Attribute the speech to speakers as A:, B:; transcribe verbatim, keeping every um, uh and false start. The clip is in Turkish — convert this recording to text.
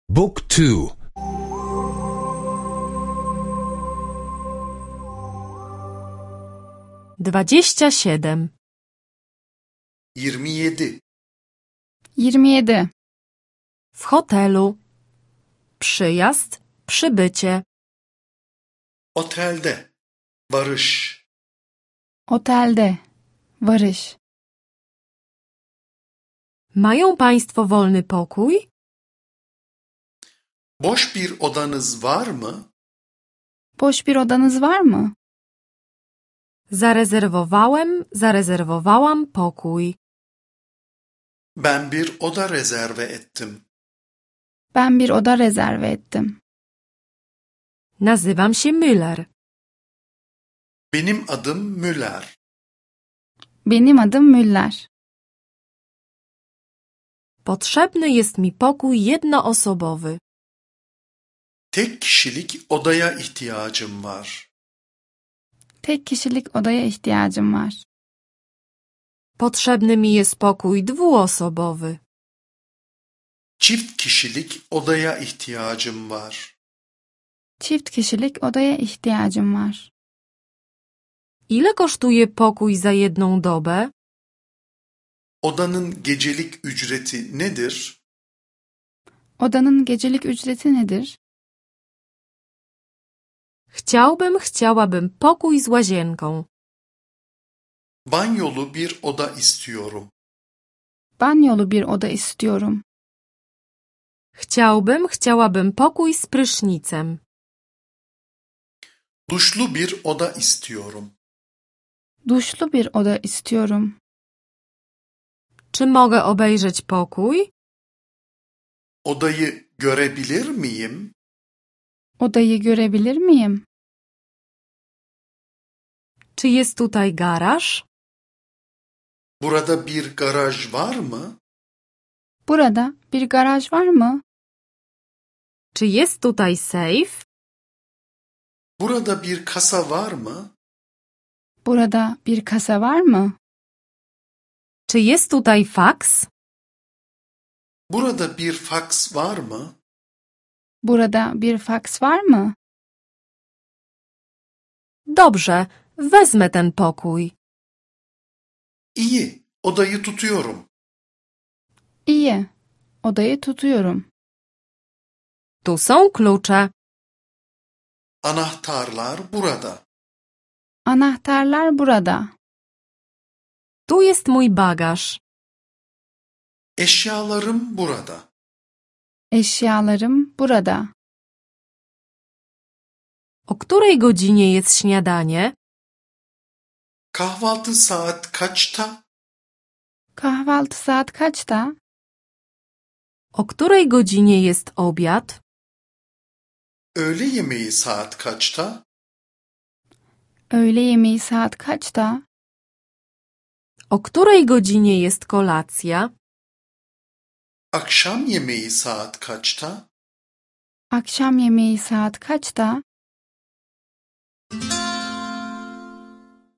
A: Book two.
B: Dwadzieścia siedem.
C: yirmi yedi.
D: yirmi yedi.
B: W hotelu. Przyjazd, przybycie.
C: Otelde. Varış.
D: Otelde. Varış.
B: Mają Państwo wolny pokój?
C: Boş bir odanız var mı?
D: Boş bir odanız var mı?
B: Zarezerwowałem, zarezerwowałam pokój.
C: Ben bir oda rezerve ettim.
D: Ben bir oda rezerve ettim.
B: Nazywam się Müller.
C: Benim adım Müller.
D: Benim adım Müller.
B: Potrzebny jest mi pokój jednoosobowy.
C: Tek kişilik odaya ihtiyacım var.
D: Tek kişilik odaya ihtiyacım var.
B: Potrzebny mi jest pokój dwuosobowy.
C: Çift kişilik odaya ihtiyacım var.
D: Çift kişilik odaya ihtiyacım var.
B: Ile kosztuje pokój za jedną dobę?
C: Odanın gecelik ücreti nedir?
D: Odanın gecelik ücreti nedir?
B: Chciałbym, chciałabym pokój z łazienką.
C: Banyolu bir oda istiyorum.
D: Banyolu bir oda istiyorum.
B: Chciałbym, chciałabym pokój z prysznicem.
C: Duşlu bir oda istiyorum.
D: Duşlu bir oda istiyorum.
B: Czy mogę obejrzeć pokój?
C: Odayı görebilir miyim?
D: Odayı görebilir miyim?
B: Czy jest tutaj garaż?
C: Burada bir garaj var mı?
D: Burada bir garaj var mı?
B: Czy jest tutaj sejf?
C: Burada bir kasa var mı?
D: Burada bir kasa var mı?
B: Czy jest tutaj faks?
C: Burada bir faks var mı?
D: Burada bir faks var mı?
B: Dobrze, wezmę ten pokój.
C: İyi, odayı tutuyorum.
D: İyi, odayı tutuyorum.
B: Tu są klucze.
C: Anahtarlar burada.
D: Anahtarlar burada.
B: Tu jest mój bagaż.
C: Eşyalarım burada.
D: Eşyalarım burada.
B: O której godzinie jest śniadanie?
C: Kahvaltı saat kaçta?
D: Kahvaltı saat kaçta?
B: O której godzinie jest obiad?
C: Öğle yemeği saat kaçta?
D: Öğle yemeği saat kaçta?
B: O której godzinie jest kolacja?
C: Akşam yemeği saat kaçta?
D: Akşam yemeği saat kaçta?